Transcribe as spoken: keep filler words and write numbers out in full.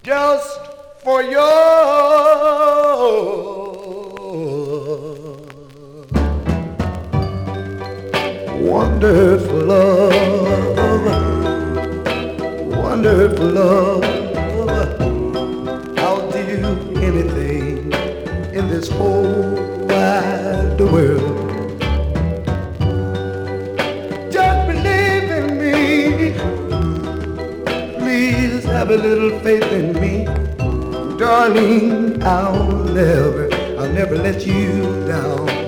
just for your wonderful love, wonderful love. I'll do anything in this whole wide world. Just believe in me, please have a little faith in me, darling. I'll never, I'll never let you down.